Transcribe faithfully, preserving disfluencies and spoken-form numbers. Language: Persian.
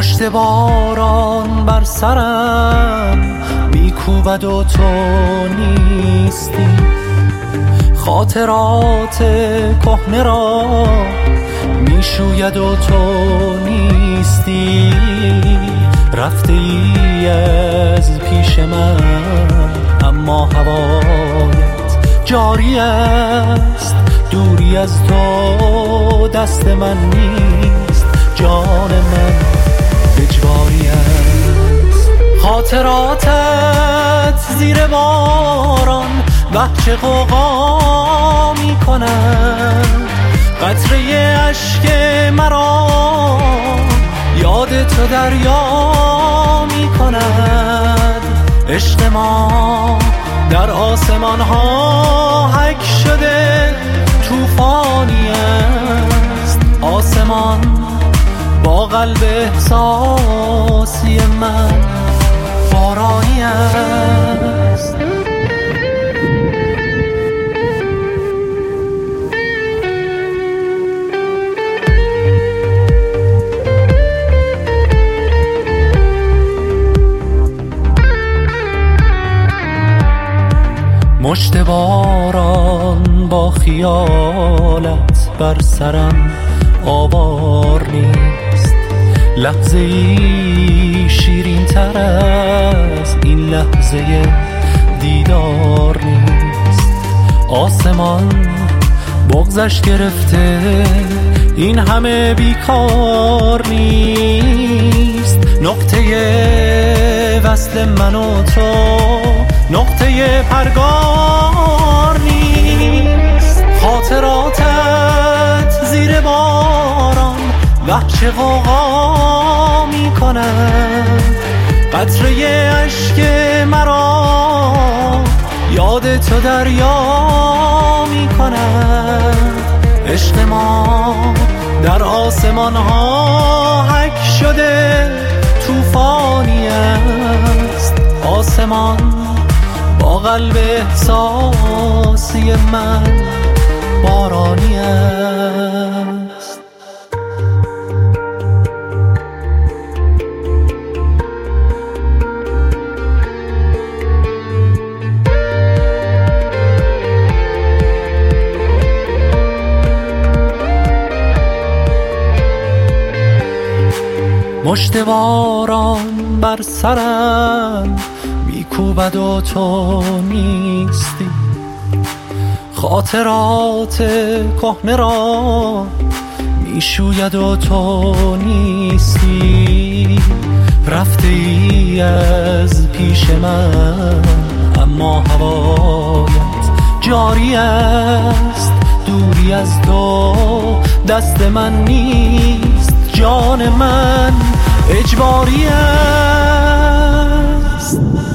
مشت باران بر سرم میکوبد و تو نیستی، خاطرات کهنه را میشوید و تو نیستی. رفته ای از پیش من اما هوایت جاری است، دوری از تو دست من نیست، جان من اجباری است. خاطراتت زیر باران وحچه غوغا می کند، قطره اشک مرا یاد تو دریا می کند. عشق ما در آسمان ها حک شده طوفانی است، آسمان با قلب احساسی من بارانی است. مشت باران با خیالت بر سرم آوار نیست، لحظه ای شیرین تر از این لحظه دیدار نیست. آسمان بغضش گرفته این همه بیکار نیست، نقطه وصل من و تو نقطه پرگار نیست. خاطراتت زیر باران وحچه غوغا می کند، قطره اشک مرا یاد تو دریا می کند. عشق ما در آسمان ها حک شده طوفانی است، آسمان با قلب احساسی من بارانی است. مشت باران بر سرم میکوبد و تو نیستی، خاطرات کهنه را میشوید و تو نیستی. رفته ای از پیش من اما هوایت جاری است، دوری از تو دست من نیست، جان من اجباری است.